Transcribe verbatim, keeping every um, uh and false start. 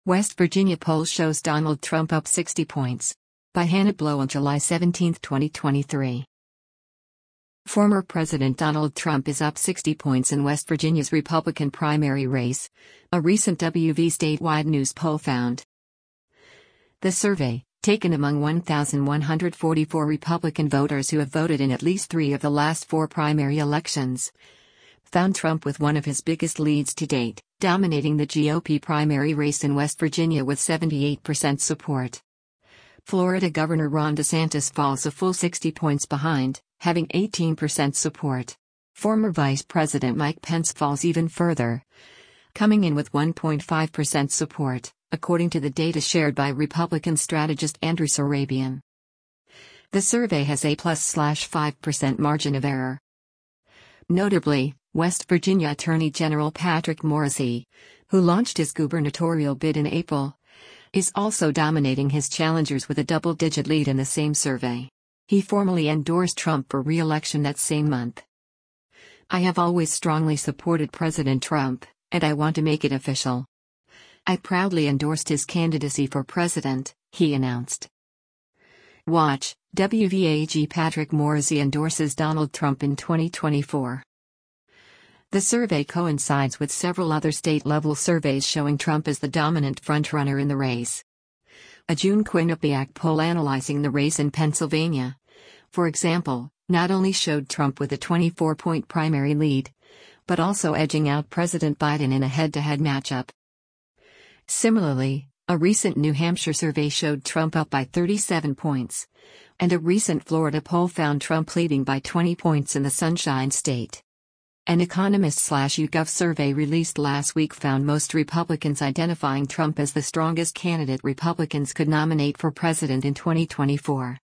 West Virginia poll shows Donald Trump up sixty points. By Hannah Blow on July seventeenth, twenty twenty-three. Former President Donald Trump is up sixty points in West Virginia's Republican primary race, a recent W V statewide news poll found. The survey, taken among one thousand one hundred forty-four Republican voters who have voted in at least three of the last four primary elections, found Trump with one of his biggest leads to date, dominating the G O P primary race in West Virginia with seventy-eight percent support. Florida Governor Ron DeSantis falls a full sixty points behind, having eighteen percent support. Former Vice President Mike Pence falls even further, coming in with one point five percent support, according to the data shared by Republican strategist Andrew Surabian. The survey has a plus five percent margin of error. Notably, West Virginia Attorney General Patrick Morrisey, who launched his gubernatorial bid in April, is also dominating his challengers with a double-digit lead in the same survey. He formally endorsed Trump for re-election that same month. "I have always strongly supported President Trump, and I want to make it official. I proudly endorsed his candidacy for president," he announced. Watch, W V A G Patrick Morrisey endorses Donald Trump in twenty twenty-four. The survey coincides with several other state-level surveys showing Trump as the dominant frontrunner in the race. A June Quinnipiac poll analyzing the race in Pennsylvania, for example, not only showed Trump with a twenty-four point primary lead, but also edging out President Biden in a head-to-head matchup. Similarly, a recent New Hampshire survey showed Trump up by thirty-seven points, and a recent Florida poll found Trump leading by twenty points in the Sunshine State. An Economist/YouGov survey released last week found most Republicans identifying Trump as the strongest candidate Republicans could nominate for president in twenty twenty-four.